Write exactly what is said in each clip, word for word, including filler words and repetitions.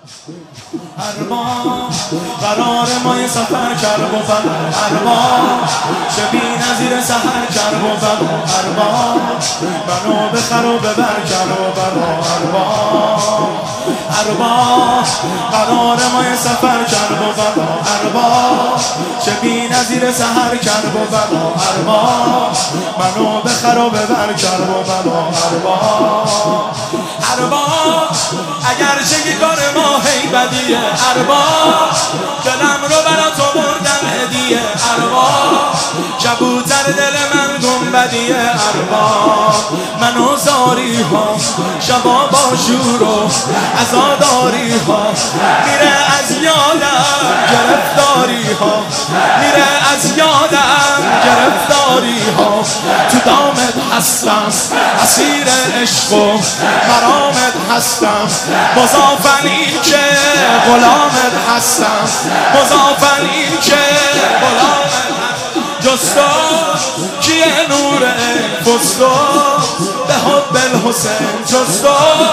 ارباب قرار ما یه سفر کرب و بلا ارباب چه بی نظیر سحر کرب و بلا ارباب منو بخر و ببر کرب و بلا ارباب ارباب قرار ما یه سفر کرب و بلا ارباب چه بی نظیر سحر کرب و بلا ارباب منو بخر و ببر کرب و بلا ارباب ارباب اگر چه کار ما هی بدیه ارباب دلم رو برا تو بردم هدیه ارباب کبوتر دل من گنبدیه ارباب منو زاری ها شبا با شور و عزاداری ها میره از یادم گرفتاری ها میره از یادم گرفتاری ها تو دامت هستم اسیر عشق و مرامت هستم مضافن این که غلامت هستم مضافن این که غلامت جستو کیه نور فستو به حب الحسین جستو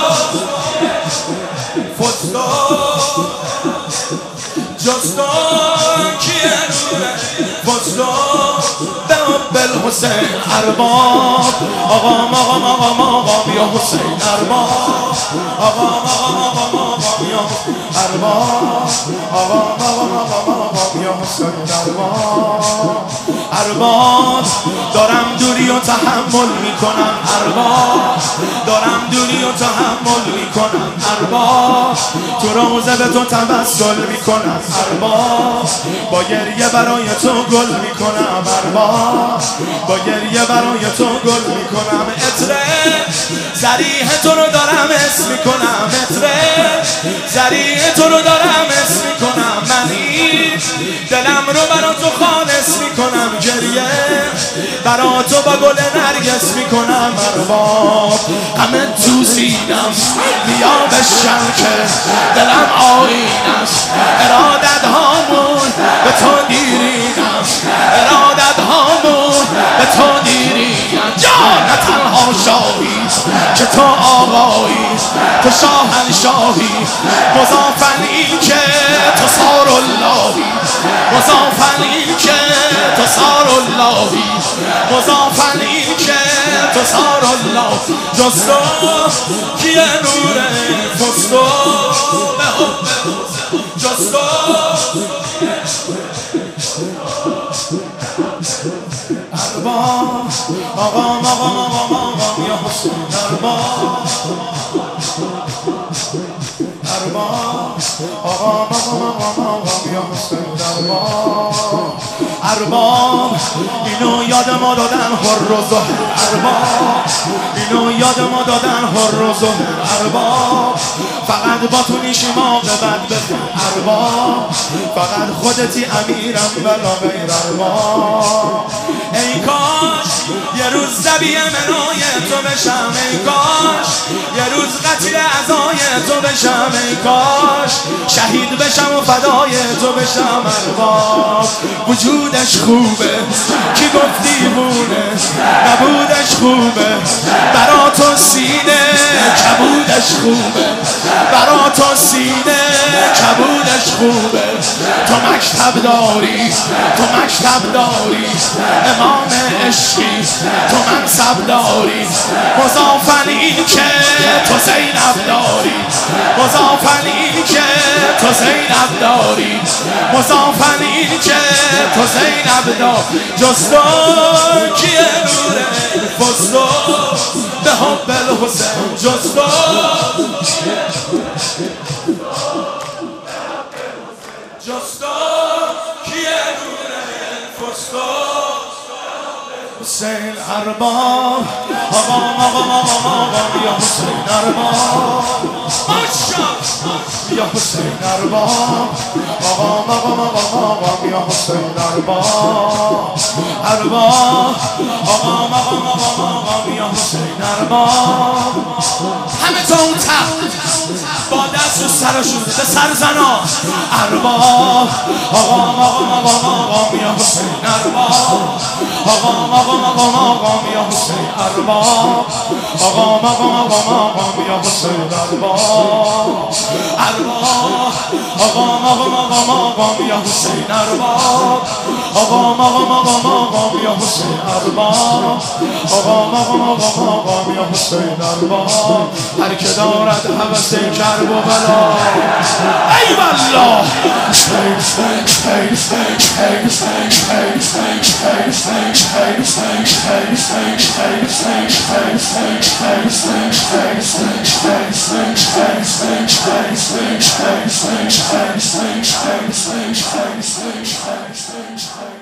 فستو جستو کیه نور فستو به حب الحسین ارباب آقام آقام آقام آقام یا حسین ارباب آقام آقام آقام آقام یا ارباب آقام آقام آقام آقام یا حسین ارباب ارباب دارم دوری و تحمل میکنم ارباب دارم دوری و تحمل میکنم ارباب تو روزه به تو تبسل میکنم ارباب با گریه برای تو گل میکنم ارباب با گریه برای تو گل میکنم عطر ذریح تو رو دارم اسم میکنم عطر ذریح تو رو دارم اسم میکنم من این دلم رو برا تو خالص میکنم گریه برا تو با گل نرگس میکنم ارباب همه تو سینم بیا بشم که دلم آیین است ارادت هامون به تو دیرینم ارادت هامون به تو دیرینم جان تنها شاهی که تو آقایی تو شاهنشاهی مضافن این که تو سار اللهی مضافن این که تو سار اللهی مضافن این که تو سار الله جستو کیه نور فستو به حب جستو ارباب آقام آقام آقام آقام یا حسین ارباب ارباب آقام آقام آقام آقام یا حسین ارباب ارباب اینو یاد ما دادن حر و زهر ارباب اینو یاد ما دادن حر و زهر ارباب فقط با تو نیشیم عاقبت بخیر ارباب فقط خودتی امیرم بلا غیر ارباب ای کاش یه روز ذبیح منای تو بشم ای کاش یه روز قتیل عزای تو بشم ای کاش شهید بشم و فدای تو بشم ارباب وجودش خوبه کی گفت دیوونه نبودش خوبه برا تو سینه کبودش خوبه برا تو سینه کبودش خوبه تو مکتب داری تو مکتب داری امام عشقی تو منصب داری مضافن این که تو زینب داری مضافن این که تو زینب داری مضافن این که تو زینب داری جستو کیه نور فستو به حب الحسین جستو جستو کیه نور فستو حسین ارباب آقام آقام آقام آقام یا حسین ارباب یا حسین ارباب آقام آقام آقام آقام یا حسین ارباب ارباب آقام آقام آقام آقام یا حسین ارباب همه تا اون تخت با دست رو سرشون به سر زنا ارباب آقام آقام آقام آقام یا حسین ارباب آقام آقام آقام آقام یا حسین ارباب آقام آقام آقام آقام یا حسین ارباب ارباب آقام آقام آقام آقام یا حسین ارباب آقام آقام آقام آقام یا حسین ارباب آقام آقام آقام آقام یا حسین ارباب هر که دارد هوس کرب و بلا ای والله Thank you.